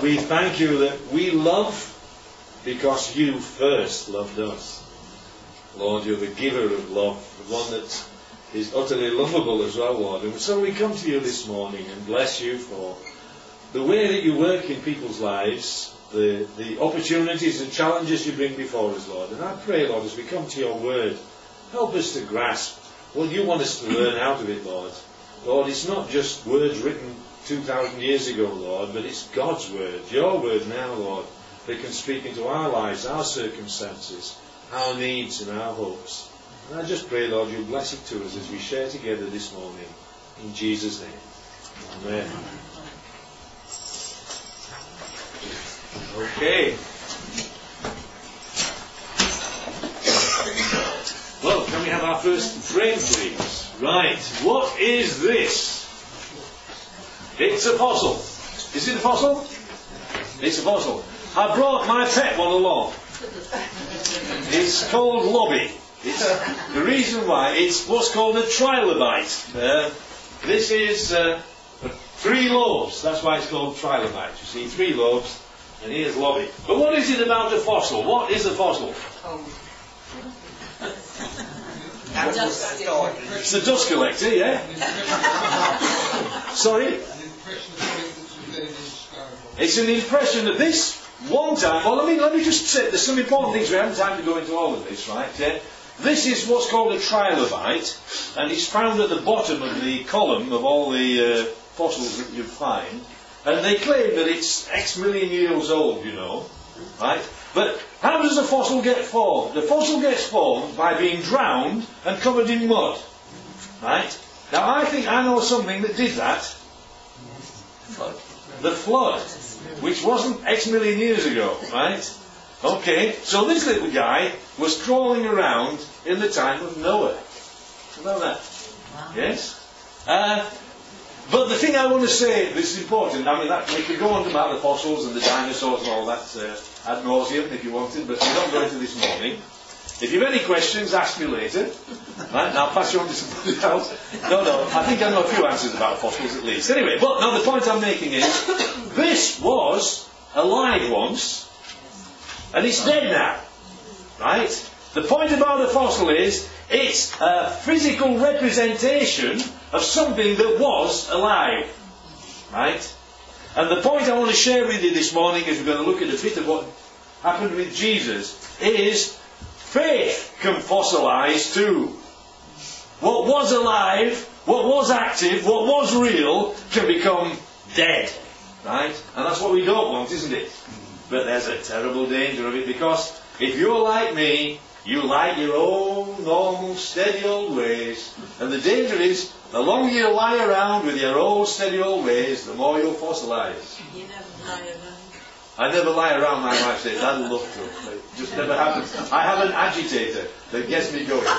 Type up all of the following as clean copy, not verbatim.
we thank you that we love because you first loved us. Lord, you're the giver of love, the one that is utterly lovable as well, Lord. And so we come to you this morning and bless you for the way that you work in people's lives, the opportunities and challenges you bring before us, Lord. And I pray, Lord, as we come to your word, help us to grasp what you want us to learn out of it, Lord. Lord, it's not just words written 2,000 years ago, Lord, but it's God's word, your word now, Lord, that can speak into our lives, our circumstances, our needs and our hopes. And I just pray, Lord, you bless it to us as we share together this morning. In Jesus' name. Amen. Okay. Well, can we have our first frame, please? Right. What is this? It's a fossil. Is it a fossil? It's a fossil. I brought my pet one along. It's called Lobby. The reason why, it's what's called a trilobite. This is 3 lobes. That's why it's called trilobite. You see, 3 lobes, and here's Lobby. But what is it about a fossil? What is a fossil? It's a dust collector, yeah? Sorry? It's an impression of this one time. Well, let me just say, there's some important things. We haven't time to go into all of this, right? This is what's called a trilobite, and it's found at the bottom of the column of all the fossils that you find. And they claim that it's X million years old, you know, right? But how does a fossil get formed? The fossil gets formed by being drowned and covered in mud, right? Now I think I know something that did that. The flood, which wasn't X million years ago, right? Okay, so this little guy was crawling around in the time of Noah. You know that? Yes? But the thing I want to say, this is important, I mean, we could go on about the fossils and the dinosaurs and all that ad nauseum if you wanted, but we're not going to this morning. If you have any questions, ask me later. Right, and I'll pass you on to somebody else. No, I think I know a few answers about fossils at least. Anyway, but now the point I'm making is, this was alive once, and it's dead now. Right? The point about a fossil is, it's a physical representation of something that was alive. Right? And the point I want to share with you this morning, as we're going to look at a bit of what happened with Jesus, is faith can fossilise too. What was alive, what was active, what was real, can become dead. Right? And that's what we don't want, isn't it? But there's a terrible danger of it, because if you're like me, you like your own normal, steady old ways. And the danger is, the longer you lie around with your old, steady old ways, the more you'll fossilise. You never lie around. I never lie around, my wife says. I'd love to. It just never happens. I have an agitator that gets me going.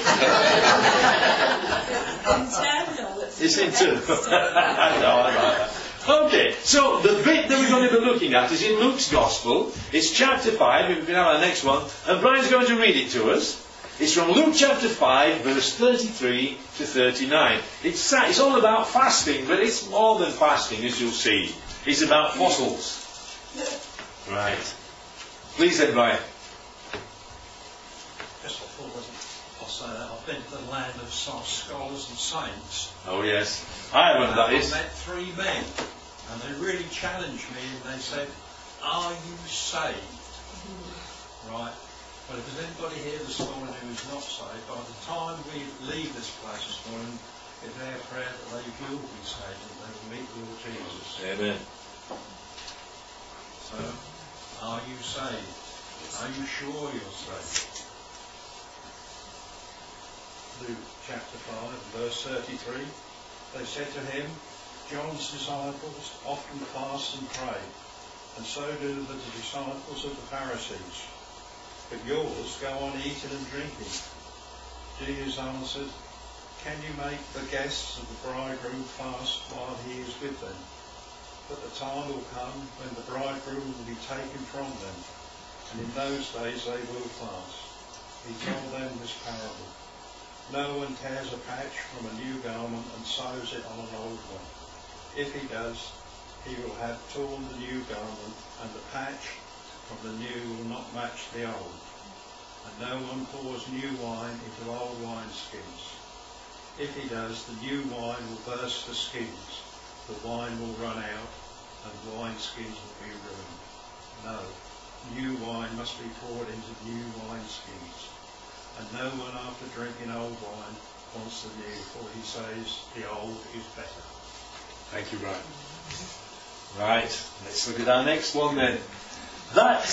Internal. It's internal. I know. Okay, so the bit that we're going to be looking at is in Luke's Gospel. It's chapter 5, if we can have our next one. And Brian's going to read it to us. It's from Luke chapter 5, verse 33 to 39. It's all about fasting, but it's more than fasting, as you'll see. It's about fossils. Right. Please then, Brian. Just before I'll say that, I've been to the land of scholars and saints. Oh yes. I remember that is. I met 3 men, and they really challenged me, and they said, "Are you saved?" Right. Well, if there's anybody here this morning who is not saved, by the time we leave this place this morning, it's our prayer that they will be saved and they will meet the Lord Jesus. Amen. So, are you saved? Are you sure you're saved? Luke chapter 5, verse 33. They said to him, "John's disciples often fast and pray, and so do the disciples of the Pharisees. But yours go on eating and drinking." Jesus answered, "Can you make the guests of the bridegroom fast while he is with them? But the time will come when the bridegroom will be taken from them, and in those days they will fast." He told them this parable. "No one tears a patch from a new garment and sews it on an old one. If he does, he will have torn the new garment, and the patch from the new will not match the old. And no one pours new wine into old wineskins. If he does, the new wine will burst the skins, the wine will run out, and wineskins will be ruined. No, new wine must be poured into new wineskins. And no one after drinking old wine wants the new, for he says the old is better. Thank you, Brian. Right, let's look at our next one then. That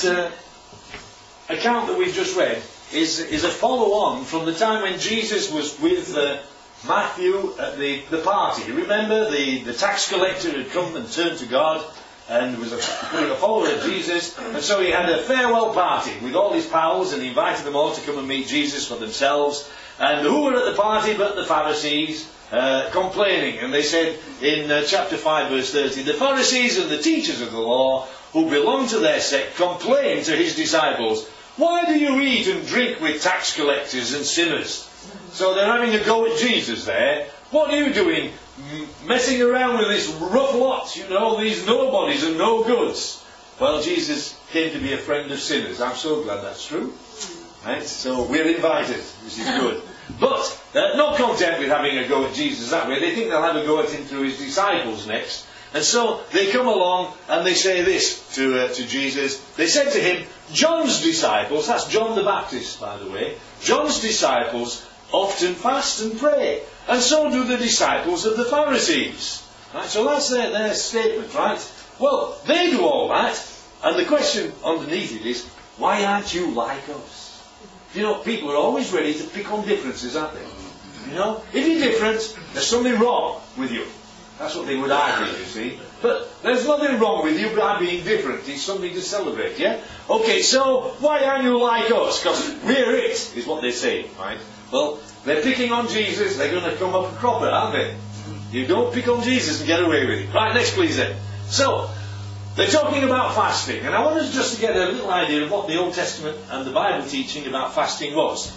account that we've just read is a follow-on from the time when Jesus was with Matthew at the party. Remember, the tax collector had come and turned to God and was a follower of Jesus, and so he had a farewell party with all his pals, and he invited them all to come and meet Jesus for themselves. And who were at the party but the Pharisees, complaining? And they said in chapter 5 verse 30, the Pharisees and the teachers of the law who belonged to their sect complained to his disciples, why do you eat and drink with tax collectors and sinners? So they're having a go at Jesus there. What are you doing? Messing around with this rough lot, these nobodies and no goods. Well, Jesus came to be a friend of sinners. I'm so glad that's true. Right? So we're invited. This is good. But they're not content with having a go at Jesus that way. They think they'll have a go at him through his disciples next. And so they come along and they say this to Jesus. They said to him, John's disciples, that's John the Baptist, by the way, John's disciples often fast and pray, and so do the disciples of the Pharisees. Right? So that's their statement, right? Well, they do all that, and the question underneath it is, why aren't you like us? People are always ready to pick on differences, aren't they? If you're different, there's something wrong with you. That's what they would argue, you see. But there's nothing wrong with you by being different. It's something to celebrate, yeah? Okay, so why aren't you like us? Because we're it, is what they say, right? Well, they're picking on Jesus, they're going to come up a cropper, aren't they? You don't pick on Jesus and get away with it. Right, next please then. So, they're talking about fasting, and I want us just to get a little idea of what the Old Testament and the Bible teaching about fasting was.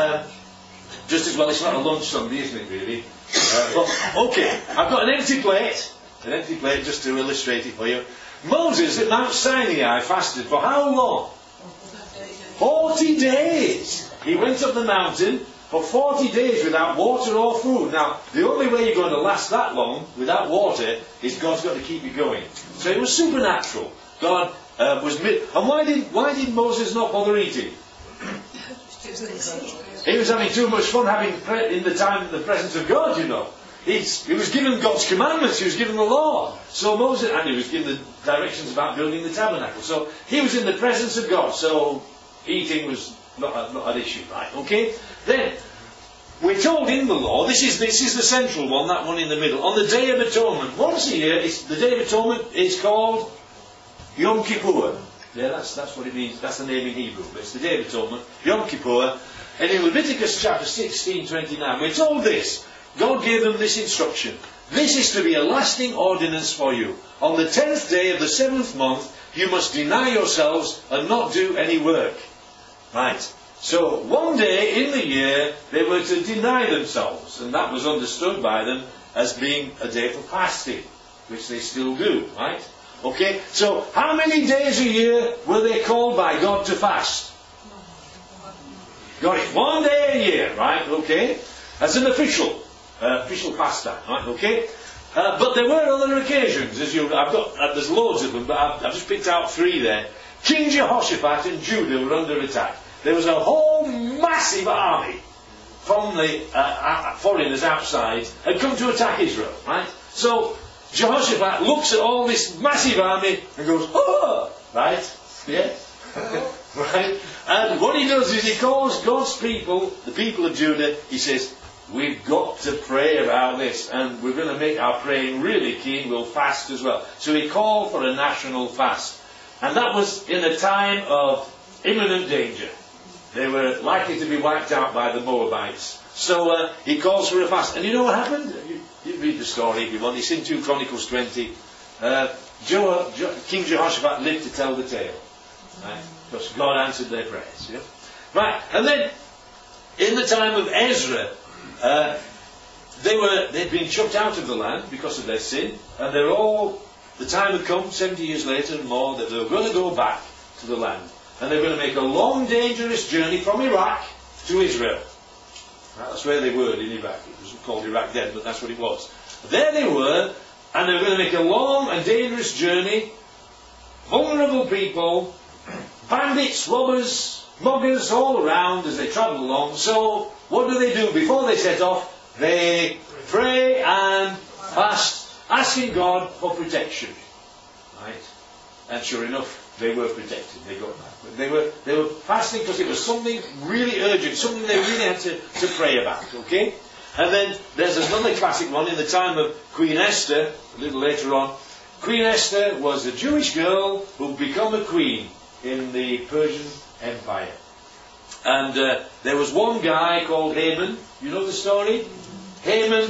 Just as well, it's not a lunch Sunday, isn't it, really? But, okay, I've got an empty plate just to illustrate it for you. Moses at Mount Sinai fasted for how long? 40 days. He went up the mountain for 40 days without water or food. Now, the only way you're going to last that long without water is God's got to keep you going. So it was supernatural. God was... And why did Moses not bother eating? He was having too much fun in the presence of God, He was given God's commandments, he was given the law. So Moses, and he was given the directions about building the tabernacle. So he was in the presence of God, so eating was not an issue, right? Okay? Then, we're told in the law, this is the central one, that one in the middle, on the Day of Atonement. Once a year, the Day of Atonement is called Yom Kippur. Yeah, that's what it means, that's the name in Hebrew. It's the Day of Atonement, Yom Kippur. And in Leviticus chapter 16:29, we're told this. God gave them this instruction. This is to be a lasting ordinance for you. On the 10th day of the 7th month, you must deny yourselves and not do any work. Right. So, one day in the year, they were to deny themselves. And that was understood by them as being a day for fasting. Which they still do. Right. Okay. So, how many days a year were they called by God to fast? Got it. One day a year. Right. Okay. As an official fast time, right? Okay, but there were other occasions. There's loads of them, but I've just picked out 3 there. King Jehoshaphat and Judah were under attack. There was a whole massive army from the foreigners outside had come to attack Israel, right? So Jehoshaphat looks at all this massive army and goes, "Oh!" Right? Yeah. Right? And what he does is he calls God's people, the people of Judah. He says, we've got to pray about this, and we're going to make our praying really keen. We'll fast as well. So he called for a national fast. And that was in a time of imminent danger. They were likely to be wiped out by the Moabites. So he calls for a fast. And you know what happened? You read the story if you want. It's in 2 Chronicles 20. King Jehoshaphat lived to tell the tale. Right? Because God answered their prayers. Yeah? Right. And then, in the time of Ezra, they'd been chucked out of the land because of their sin, and they're all the time had come, 70 years later and more, that they were going to go back to the land. And they were going to make a long, dangerous journey from Iraq to Israel. That's where they were, in Iraq. It wasn't called Iraq then, but that's what it was. There they were, and they were going to make a long and dangerous journey. Vulnerable people, bandits, robbers, muggers, all around as they travelled along. So, what do? Before they set off, they pray and fast, asking God for protection. Right? And sure enough, they were protected. They got back. They were fasting because it was something really urgent, something they really had to pray about. Okay? And then there's another classic one in the time of Queen Esther, a little later on. Queen Esther was a Jewish girl who became a queen in the Persian Empire. And there was one guy called Haman. You know the story? Haman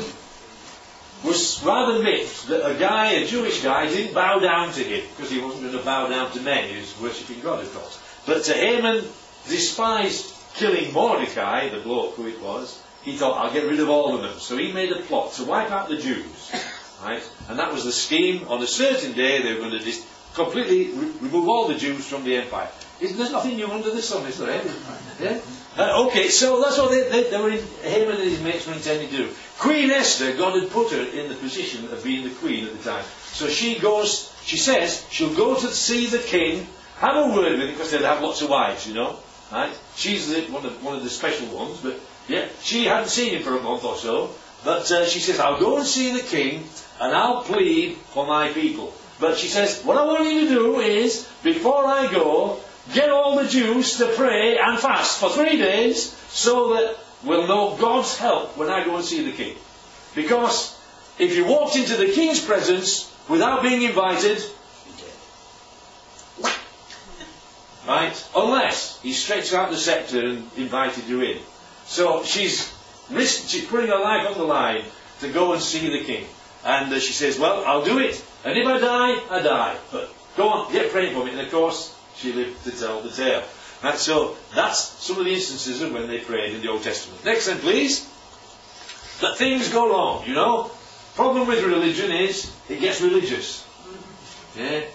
was rather miffed that a Jewish guy, didn't bow down to him, because he wasn't going to bow down to men. He was worshipping God, of course. But Haman despised killing Mordecai, the bloke who it was. He thought, I'll get rid of all of them. So he made a plot to wipe out the Jews. Right? And that was the scheme. On a certain day, they were going to completely remove all the Jews from the empire. There's nothing new under the sun, is there? Yeah? Okay, so that's what they were Haman and his mates were intending to do. Queen Esther, God had put her in the position of being the queen at the time. So she says, she'll go to see the king, have a word with him, because they'd have lots of wives, you know. Right? She's one of the special ones, but yeah, she hadn't seen him for a month or so. But she says, I'll go and see the king, and I'll plead for my people. But she says, what I want you to do is, before I go, get all the Jews to pray and fast for 3 days, so that we'll know God's help when I go and see the king. Because if you walked into the king's presence without being invited, right? Unless he stretched out the scepter and invited you in. So she's putting her life on the line to go and see the king. And she says, well, I'll do it. And if I die, I die. But go on, get praying for me. And of course, she lived to tell the tale. Right, so that's some of the instances of when they prayed in the Old Testament. Next then, please. That things go wrong, you know. Problem with religion is it gets religious. Yeah.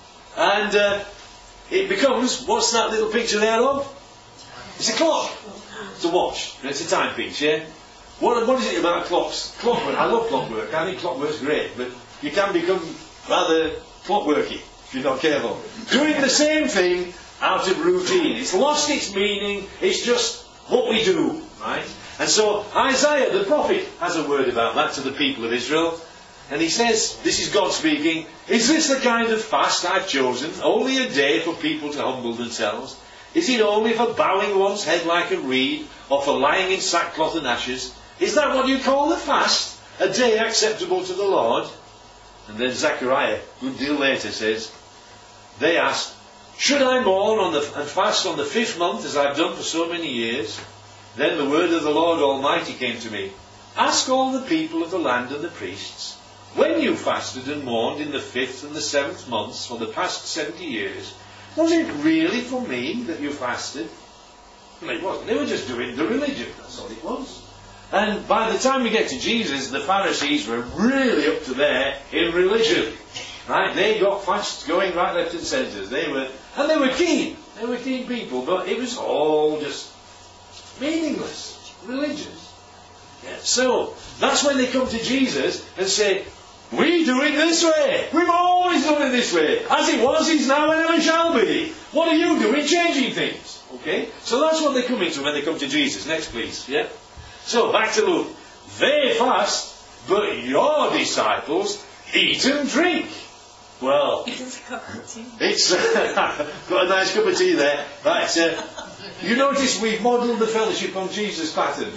And it becomes, what's that little picture there of? It's a clock. It's a watch. It's a timepiece, yeah? What is it about clocks? Clockwork. I love clockwork. I think clockwork's great, but you can become rather clockworky if you're not careful. Doing the same thing out of routine. It's lost its meaning. It's just what we do, right? And so Isaiah, the prophet, has a word about that to the people of Israel. And he says, this is God speaking, is this the kind of fast I've chosen? Only a day for people to humble themselves? Is it only for bowing one's head like a reed, or for lying in sackcloth and ashes? Is that what you call the fast? A day acceptable to the Lord? And then Zechariah, a good deal later, says, they asked, should I mourn and fast on the 5th month as I've done for so many years? Then the word of the Lord Almighty came to me. Ask all the people of the land and the priests, when you fasted and mourned in the 5th and the 7th months for the past 70 years, was it really for me that you fasted? Well, it wasn't. They were just doing the religion. That's all it was. And by the time we get to Jesus, the Pharisees were really up to there in religion. Right? They got fasts going right, left and centre. They were keen. They were keen people, but it was all just meaningless. Religious. Yeah. So, that's when they come to Jesus and say, we do it this way. We've always done it this way. As it was, is now, and ever shall be. What are you doing? Changing things. Okay? So that's what they come into when they come to Jesus. Next, please. Yeah? So, back to Luke. They fast, but your disciples eat and drink. Well, It's a cup of tea. it's got a nice cup of tea there. Right, you notice we've modelled the fellowship on Jesus' pattern.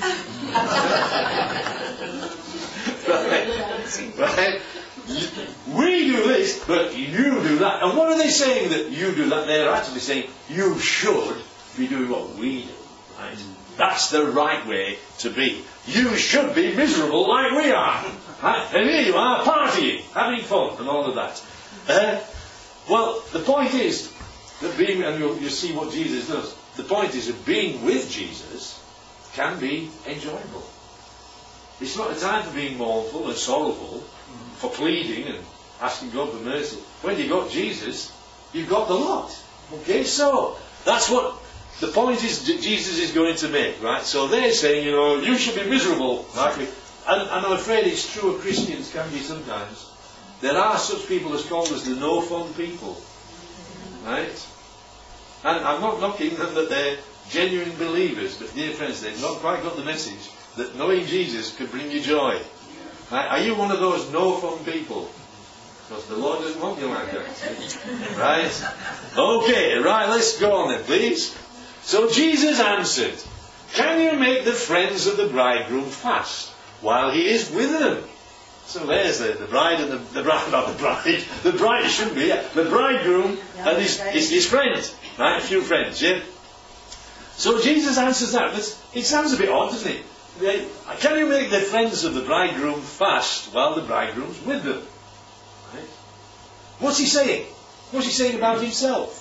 Right? We do this, but you do that. And what are they saying that you do that? They're actually saying you should be doing what we do. Right? That's the right way to be. You should be miserable like we are. Right? And here you are, partying, having fun, and all of that. Well, the point is that being, and you'll see what Jesus does, the point is that being with Jesus can be enjoyable. It's not a time for being mournful and sorrowful, for pleading and asking God for mercy. When you got Jesus, you've got the lot. Okay, so that's what the point is that Jesus is going to make, right? So they're saying, you should be miserable, right? And I'm afraid it's true of Christians, can be sometimes. There are such people as called as the no-fun people, right? And I'm not knocking them that they're genuine believers, but dear friends, they've not quite got the message that knowing Jesus could bring you joy. Right? Are you one of those no-fun people? Because the Lord doesn't want you like that. Right? Okay, right, let's go on then, please. So Jesus answered, "Can you make the friends of the bridegroom fast while he is with them?" So there's the bride and the bride, not the bride. The bride shouldn't be, the bridegroom and his friend. Right, a few friends, yeah? So Jesus answers that, but it sounds a bit odd, doesn't it? Can you make the friends of the bridegroom fast while the bridegroom's with them? Right? What's he saying? What's he saying about himself?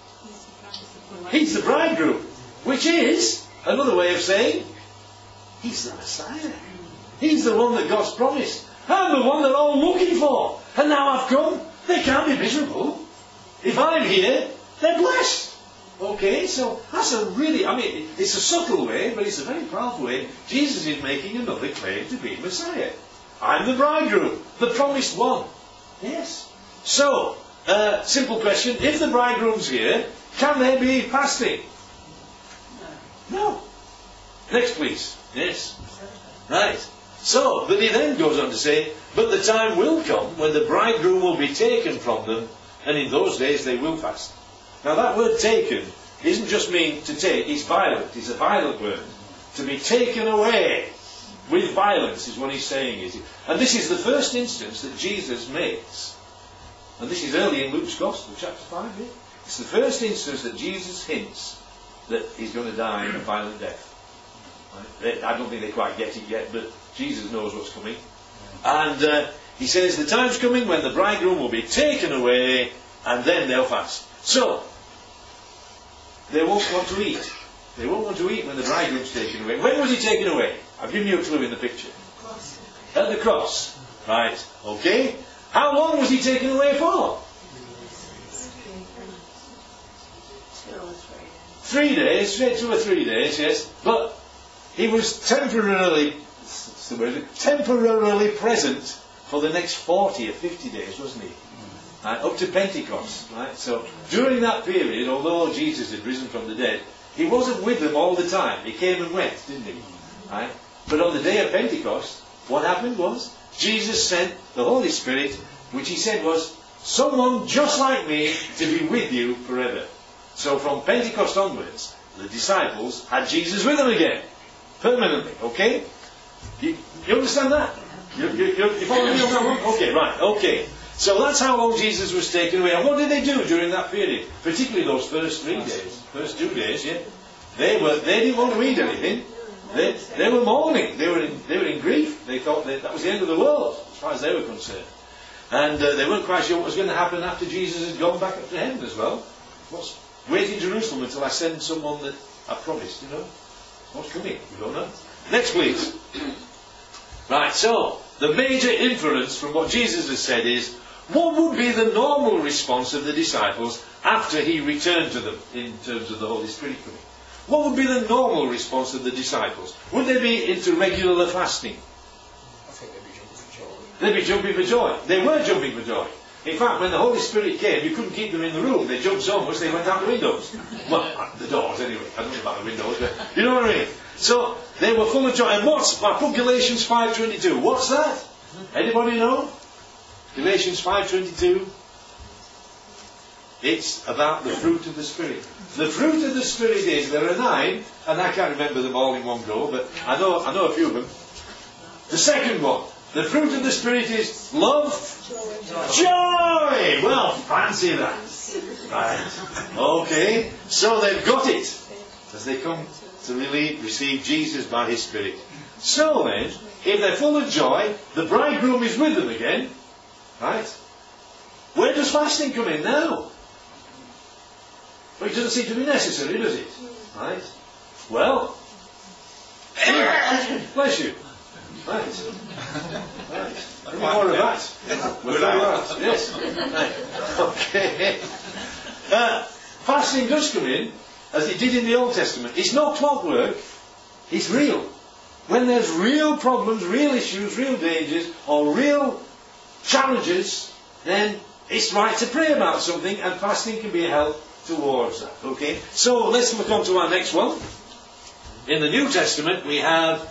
He's the bridegroom, which is another way of saying he's the Messiah. He's the one that God's promised. I'm the one they're all looking for. And now I've come. They can't be miserable. If I'm here, they're blessed. Okay, so that's it's a subtle way, but it's a very powerful way. Jesus is making another claim to be Messiah. I'm the bridegroom, the promised one. Yes. So, simple question. If the bridegroom's here, can there be fasting? No. Next, please. Yes. Right. So, but he then goes on to say, but the time will come when the bridegroom will be taken from them, and in those days they will fast. Now that word taken isn't just mean to take, it's violent, it's a violent word. To be taken away with violence is what he's saying. And this is the first instance that Jesus makes. And this is early in Luke's Gospel, chapter 5. Yeah? It's the first instance that Jesus hints that he's going to die a violent death. Right? I don't think they quite get it yet, but Jesus knows what's coming. And he says the time's coming when the bridegroom will be taken away, and then they'll fast. So, they won't want to eat. They won't want to eat when the bridegroom's taken away. When was he taken away? I've given you a clue in the picture. At the cross. Right. Okay. How long was he taken away for? 3 days. 2 or 3 days, yes. But he was temporarily present for the next 40 or 50 days, wasn't he? Up to Pentecost, right? So during that period, although Jesus had risen from the dead, he wasn't with them all the time. He came and went, didn't he? Right? But on the day of Pentecost, what happened was Jesus sent the Holy Spirit, which he said was someone just like me to be with you forever. So from Pentecost onwards, the disciples had Jesus with them again, permanently. Okay? You understand that? You follow me on that one? Okay, right. Okay. So that's how long Jesus was taken away. And what did they do during that period? Particularly those first 3 days. First 2 days, yeah. They didn't want to eat anything. They were mourning. They were in grief. They thought that was the end of the world, as far as they were concerned. And they weren't quite sure what was going to happen after Jesus had gone back up to heaven as well. Wait in Jerusalem until I send someone that I promised, What's coming? We don't know. Next, please. Right, so the major inference from what Jesus has said is, what would be the normal response of the disciples after he returned to them in terms of the Holy Spirit coming? What would be the normal response of the disciples? Would they be into regular fasting? I think they'd be jumping for joy. They'd be jumping for joy. They were jumping for joy. In fact, when the Holy Spirit came, you couldn't keep them in the room. They jumped so much they went out the windows. Well, the doors anyway. I don't know about the windows, but you know what I mean? So, they were full of joy. And I put Galatians 5:22. What's that? Anybody know? Galatians 5:22. It's about the fruit of the Spirit. The fruit of the Spirit is, there are 9, and I can't remember them all in one go, but I know a few of them. The second one, the fruit of the Spirit is love, joy. Well, fancy that. Right. Okay, so they've got it as they come to really receive Jesus by His Spirit. So then, if they're full of joy, the bridegroom is with them again. Right? Where does fasting come in now? Well, it doesn't seem to be necessary, does it? Right? Well, bless you. Right. Any more of that? Without. Yes. Right. Okay. Fasting does come in, as it did in the Old Testament. It's not clockwork. It's real. When there's real problems, real issues, real dangers, or real challenges, then it's right to pray about something, and fasting can be a help towards that. Okay? So let's look on to our next one. In the New Testament we have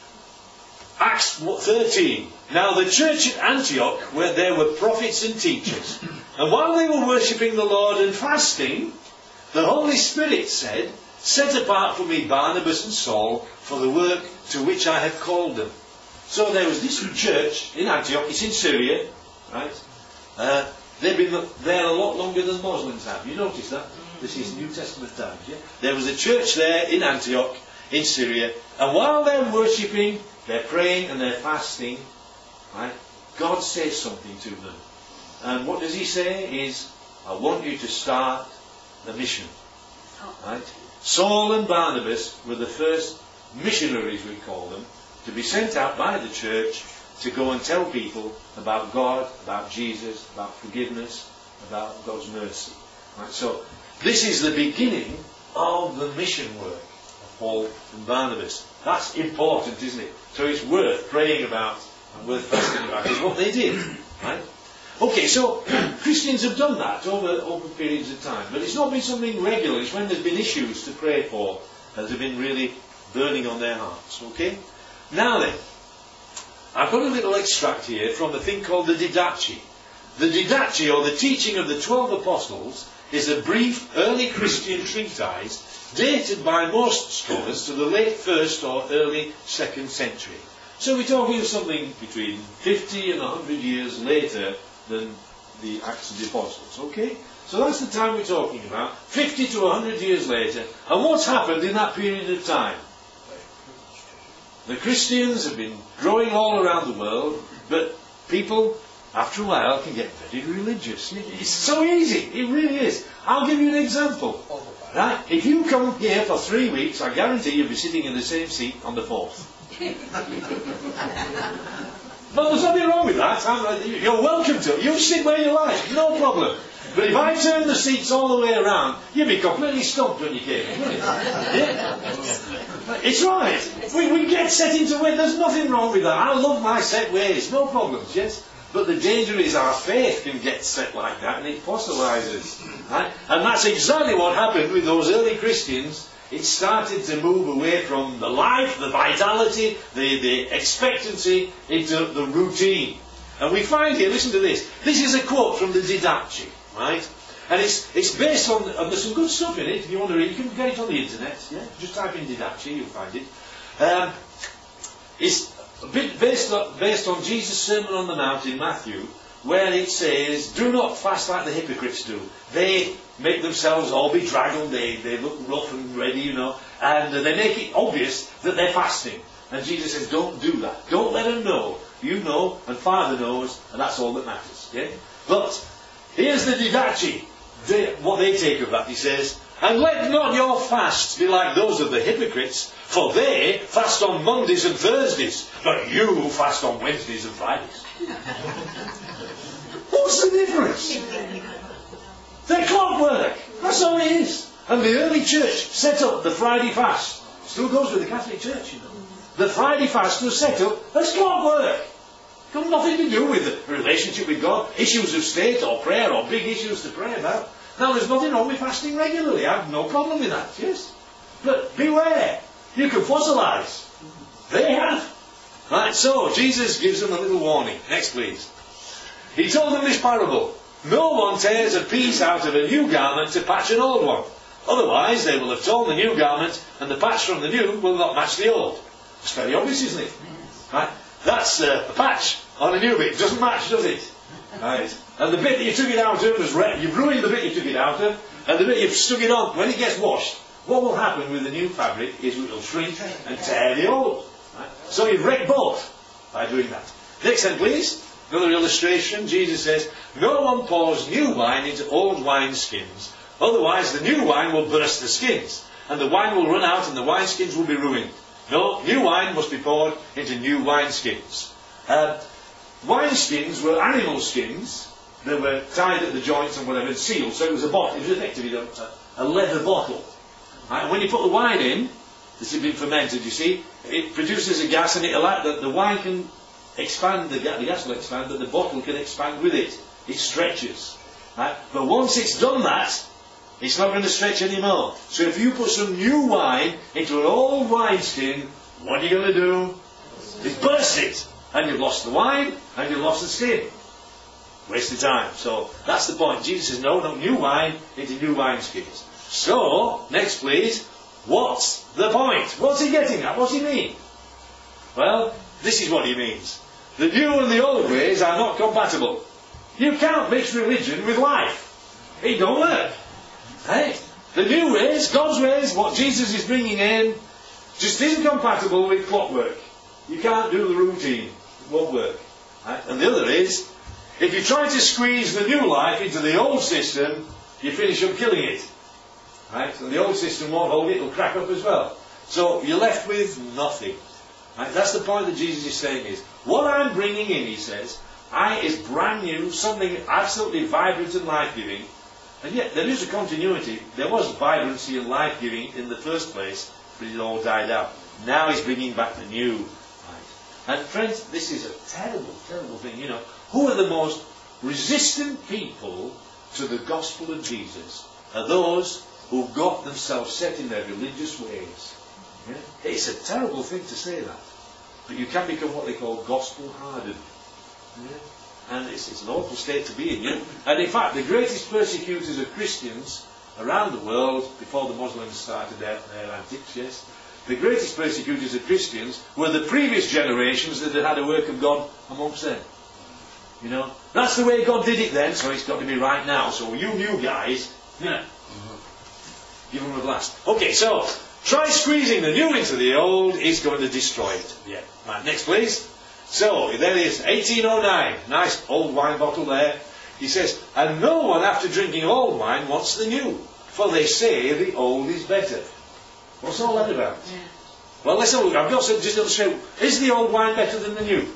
Acts 13. Now the church at Antioch, where there were prophets and teachers, and while they were worshipping the Lord and fasting, the Holy Spirit said, "Set apart for me Barnabas and Saul for the work to which I have called them." So there was this church in Antioch. It's in Syria, right? They've been there a lot longer than Muslims have. You notice that? This is New Testament times, yeah? There was a church there in Antioch, in Syria, and while they're worshipping, they're praying and they're fasting, right? God says something to them. And what does he say? Is, "I want you to start the mission." Right? Saul and Barnabas were the first missionaries, we call them, to be sent out by the church to go and tell people about God, about Jesus, about forgiveness, about God's mercy. Right? So this is the beginning of the mission work of Paul and Barnabas. That's important, isn't it? So it's worth praying about and worth fasting about. Is what they did. Right? Okay, so Christians have done that over periods of time, but it's not been something regular. It's when there's been issues to pray for that have been really burning on their hearts. Okay? Now then, I've got a little extract here from a thing called the Didache. The Didache, or the Teaching of the 12 Apostles, is a brief early Christian treatise dated by most scholars to the late 1st or early 2nd century. So we're talking of something between 50 and 100 years later than the Acts of the Apostles. Okay? So that's the time we're talking about. 50 to 100 years later. And what's happened in that period of time? The Christians have been growing all around the world, but people, after a while, can get very religious. It's so easy. It really is. I'll give you an example. Right? If you come here for 3 weeks, I guarantee you'll be sitting in the same seat on the 4th. But there's nothing wrong with that. You're welcome to it. You sit where you like, no problem. But if I turn the seats all the way around, you'd be completely stumped when you came in, wouldn't you? Yeah? It's right. We get set into ways. There's nothing wrong with that. I love my set ways, no problems, yes? But the danger is our faith can get set like that and it fossilises. Right? And that's exactly what happened with those early Christians. It started to move away from the life, the vitality, the expectancy into the routine. And we find here, listen to this. This is a quote from the Didache, right? And it's based on, there's some good stuff in it. If you want to read, you can get it on the internet. Yeah? Just type in Didache, you'll find it. It's a bit based on Jesus' Sermon on the Mount in Matthew, where it says, "Do not fast like the hypocrites do. They make themselves all bedraggled, they look rough and ready, you know, and they make it obvious that they're fasting." And Jesus says, don't do that. Don't let them know. You know, and Father knows, and that's all that matters. Okay? But here's the Didache. What they take of that, he says, "And let not your fasts be like those of the hypocrites, for they fast on Mondays and Thursdays, but you fast on Wednesdays and Fridays." What's the difference? They're clockwork. That's all it is. And the early church set up the Friday fast. Still goes with the Catholic Church, you know. The Friday fast was set up as clockwork. It's got nothing to do with the relationship with God, issues of state or prayer or big issues to pray about. Now there's nothing wrong with fasting regularly. I have no problem with that, yes. But beware. You can fossilise. They have. Right, so Jesus gives them a little warning. Next please. He told them this parable. "No one tears a piece out of a new garment to patch an old one. Otherwise they will have torn the new garment and the patch from the new will not match the old." It's very obvious, isn't it? Right? That's a patch on a new bit. It doesn't match, does it? Right? And the bit that you took it out of was red. You've ruined the bit you took it out of, and the bit you've stuck it on, when it gets washed, what will happen with the new fabric is it will shrink and tear the old. Right? So you've wrecked both by doing that. Next then, please. Another illustration. Jesus says, "No one pours new wine into old wine skins. Otherwise the new wine will burst the skins, and the wine will run out and the wineskins will be ruined. No, new wine must be poured into new wineskins. Wineskins were animal skins that were tied at the joints and whatever, and sealed, so it was a bottle. It was effectively a leather bottle. Right? And when you put the wine in, this has been fermented, you see, it produces a gas, and it allows the wine can expand, the gas will expand, but the bottle can expand with it. It stretches. Right? But once it's done that, it's not going to stretch anymore. So if you put some new wine into an old wineskin, what are you going to do? You burst it. And you've lost the wine, and you've lost the skin. Waste of time. So that's the point. Jesus says, no, new wine into new wineskins. So, next please, what's the point? What's he getting at? What's he mean? Well, this is what he means. The new and the old ways are not compatible. You can't mix religion with life. It don't work. Right? The new ways, God's ways, what Jesus is bringing in, just isn't compatible with clockwork. You can't do the routine. It won't work. Right? And the other is, if you try to squeeze the new life into the old system, you finish up killing it. Right? And the old system won't hold it, it'll crack up as well. So you're left with nothing. Right? That's the point that Jesus is saying is, what I'm bringing in, he says, is brand new, something absolutely vibrant and life-giving. And yet there is a continuity. There was vibrancy and life-giving in the first place, but it all died out. Now he's bringing back the new. Right? And friends, this is a terrible, terrible thing. You know, who are the most resistant people to the gospel of Jesus? Are those who got themselves set in their religious ways. Yeah? It's a terrible thing to say that. But you can become what they call gospel hardened. Yeah? And it's an awful state to be in. Yeah? And in fact, the greatest persecutors of Christians around the world, before the Muslims started their antics, yes, the greatest persecutors of Christians were the previous generations that had had a work of God amongst them. You know, that's the way God did it then, so it's got to be right now. So you new guys, yeah, give them a blast. Okay, so try squeezing the new into the old is going to destroy it. Yeah. Right, next please. So there is 1809, nice old wine bottle there. He says, and no one after drinking old wine wants the new, for they say the old is better. What's all that about? Yeah. Well, let's have a look. I've got to just illustrate. Is the old wine better than the new?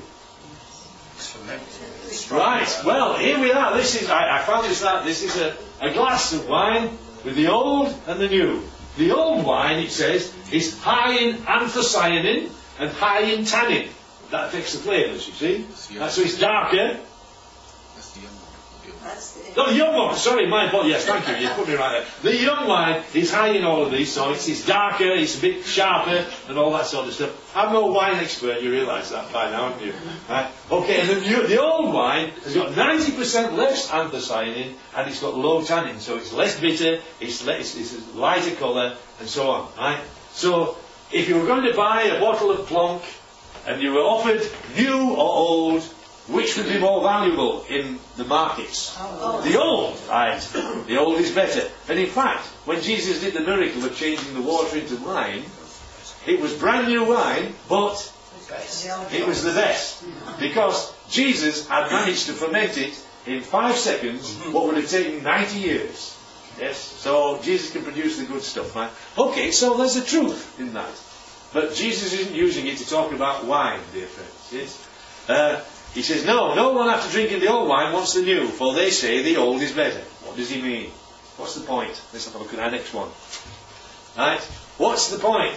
Right. Well, here we are. This is. I found this out. This is a glass of wine with the old and the new. The old wine, it says, is high in anthocyanin and high in tannin. That affects the flavours, you see. So it's darker. That's the young one. No, the young one, sorry, my fault, yes, thank you, you put me right there. The young wine is high in all of these, so it's darker, it's a bit sharper, and all that sort of stuff. I'm no wine expert, you realise that by now, haven't you? Right? Okay, and the old wine has got 90% less anthocyanin, and it's got low tannin, so it's less bitter, it's a lighter colour, and so on. Right? So, if you were going to buy a bottle of Plonk, and you were offered new or old, which would be more valuable in the markets? The old, right? The old is better. And in fact, when Jesus did the miracle of changing the water into wine, it was brand new wine, but it was the best. Because Jesus had managed to ferment it in 5 seconds, what would have taken 90 years. Yes? So Jesus can produce the good stuff, right? Okay, so there's a truth in that. But Jesus isn't using it to talk about wine, dear friends. Yes? He says, no one after drinking the old wine wants the new, for they say the old is better. What does he mean? What's the point? Let's have a look at our next one. Right? What's the point?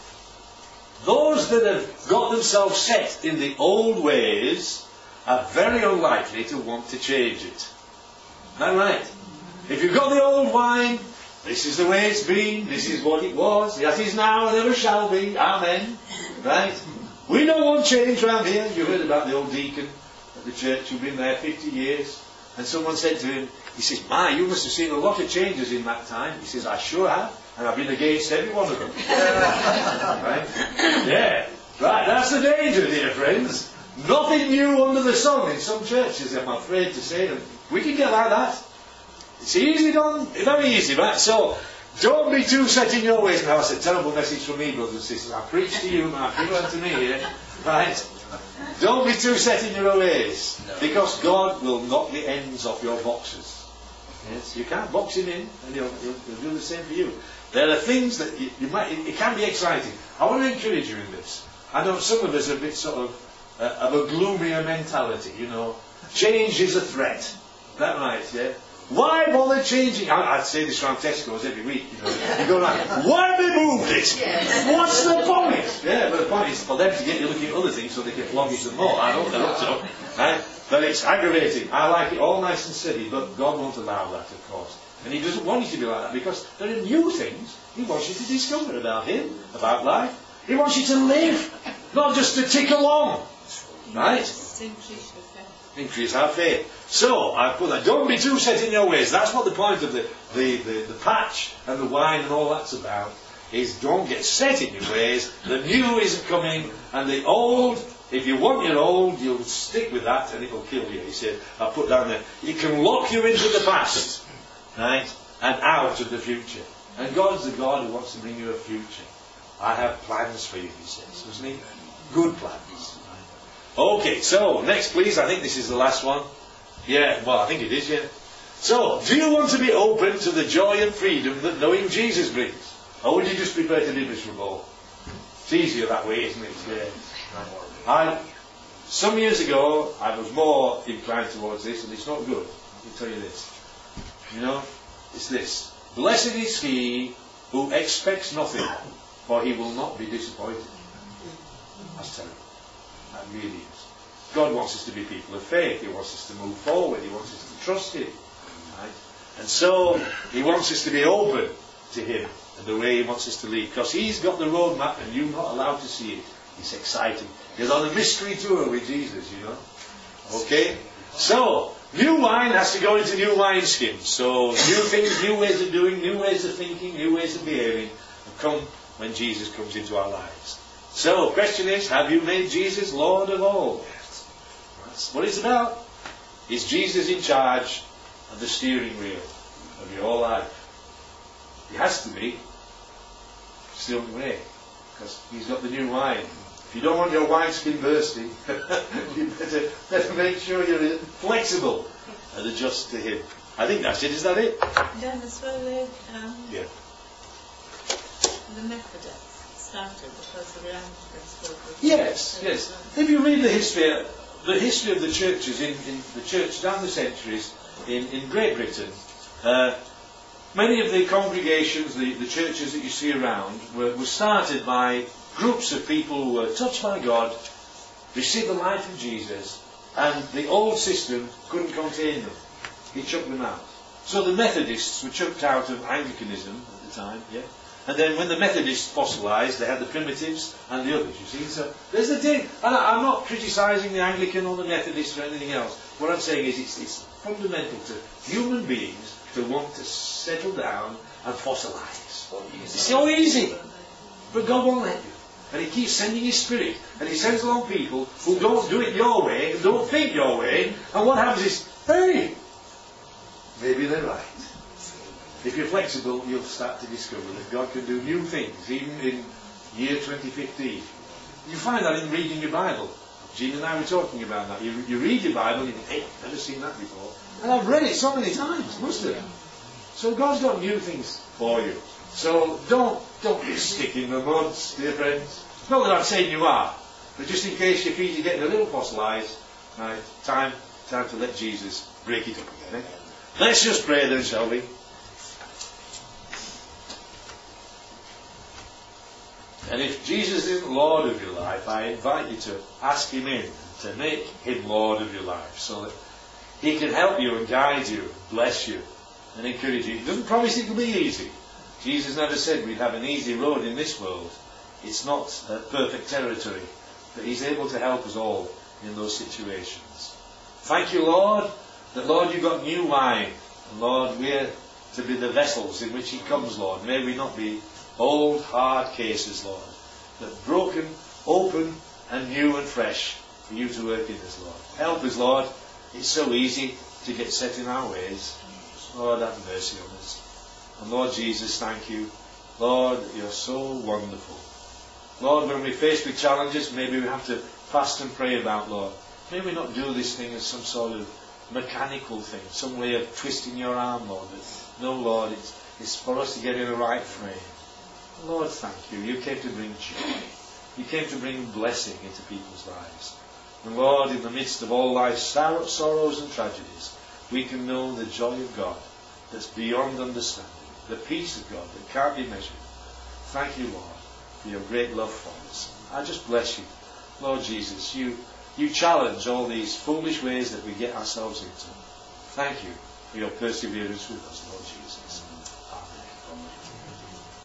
Those that have got themselves set in the old ways are very unlikely to want to change it. Is that right? If you've got the old wine, this is the way it's been, this is what it was, that is now and ever shall be, amen. Right? We don't want change around here. You heard about the old deacon at the church who'd been there 50 years. And someone said to him, he says, you must have seen a lot of changes in that time. He says, I sure have. And I've been against every one of them. Right? Yeah. Right, that's the danger, dear friends. Nothing new under the sun in some churches, I'm afraid to say. And we can get like that. It's easy done. Very easy, right? So, don't be too set in your ways. Now, that's a terrible message from me, brothers and sisters. I preach to you, I preach unto me here. Right? Don't be too set in your ways. Because God will knock the ends off your boxes. Yes, you can't box him in, and he'll do the same for you. There are things that you might. It can be exciting. I want to encourage you in this. I know some of us are a bit sort of a gloomier mentality. You know, change is a threat. Is that right? Yeah. Why bother changing? I'd say this around Tesco's every week. You know, you go around. Why have they moved it? Yes. What's the point? Yeah, but the point is for them to get you looking at other things so they can flog you some more. I don't know so. Right? But it's aggravating. I like it all nice and steady, but God won't allow that, of course. And He doesn't want you to be like that because there are new things He wants you to discover about Him, about life. He wants you to live, not just to tick along. Right? Increase our faith. So, I put that. Don't be too set in your ways. That's what the point of the patch and the wine and all that's about. Is don't get set in your ways. The new isn't coming, and the old, if you want your old, you'll stick with that and it'll kill you. He said, I put down there, it can lock you into the past, right, and out of the future. And God's the God who wants to bring you a future. I have plans for you, He says, doesn't He? Good plans. Okay, so, next please. I think this is the last one. Yeah, well, I think it is, yeah. So, do you want to be open to the joy and freedom that knowing Jesus brings? Or would you just prefer to live miserable? It's easier that way, isn't it? Yeah. Some years ago, I was more inclined towards this, and it's not good. Let me tell you this. You know, it's this. Blessed is he who expects nothing, for he will not be disappointed. That's terrible. That really is. God wants us to be people of faith. He wants us to move forward. He wants us to trust Him. Right? And so, He wants us to be open to Him and the way He wants us to lead. Because He's got the roadmap and you're not allowed to see it. It's exciting. He's on a mystery tour with Jesus, you know. Okay? So, new wine has to go into new wineskins. So, new things, new ways of doing, new ways of thinking, new ways of behaving will come when Jesus comes into our lives. So, question is, have you made Jesus Lord of all? That's what it's about. Is Jesus in charge of the steering wheel of your whole life? He has to be. It's the only way. Because He's got the new wine. If you don't want your wineskin bursting, you better make sure you're flexible and adjust to Him. I think that's it. Is that it? Then as well, Yeah. the Methodists started because of the Anglicans. Yes. If you read the history of the churches in the church down the centuries in Great Britain, many of the congregations, the churches that you see around, were started by groups of people who were touched by God, received the life of Jesus, and the old system couldn't contain them. He chucked them out. So the Methodists were chucked out of Anglicanism at the time, yeah. And then when the Methodists fossilised, they had the Primitives and the others, you see. So there's the thing. And I'm not criticising the Anglican or the Methodist or anything else. What I'm saying is it's fundamental to human beings to want to settle down and fossilise. It's so easy. But God won't let you. And He keeps sending His Spirit. And He sends along people who don't do it your way and don't think your way. And what happens is, hey, maybe they're right. If you're flexible, you'll start to discover that God can do new things, even in year 2015. You find that in reading your Bible. Jean and I were talking about that. You read your Bible and you think, hey, I've never seen that before. And I've read it so many times, must have. So God's got new things for you. So don't stick in the mud, dear friends. Not that I'm saying you are, but just in case your feet are getting a little fossilised, right, time to let Jesus break it up again. Eh? Let's just pray then, shall we? And if Jesus isn't Lord of your life, I invite you to ask Him in, to make Him Lord of your life, so that He can help you and guide you, bless you, and encourage you. He doesn't promise it will be easy. Jesus never said we'd have an easy road in this world. It's not perfect territory, but He's able to help us all in those situations. Thank you, Lord, that, Lord, you've got new wine. And, Lord, we're to be the vessels in which He comes, Lord. May we not be old, hard cases, Lord, but broken, open, and new and fresh for you to work in us, Lord. Help us, Lord. It's so easy to get set in our ways. Lord, have mercy on us. And Lord Jesus, thank you. Lord, you're so wonderful. Lord, when we're faced with challenges, maybe we have to fast and pray about, Lord. May we not do this thing as some sort of mechanical thing, some way of twisting your arm, Lord. No, Lord, it's for us to get in the right frame. Lord, thank you. You came to bring joy. You came to bring blessing into people's lives. And Lord, in the midst of all life's sorrows and tragedies, we can know the joy of God that's beyond understanding, the peace of God that can't be measured. Thank you, Lord, for your great love for us. I just bless you. Lord Jesus, you challenge all these foolish ways that we get ourselves into. Thank you for your perseverance with us, Lord Jesus. Amen.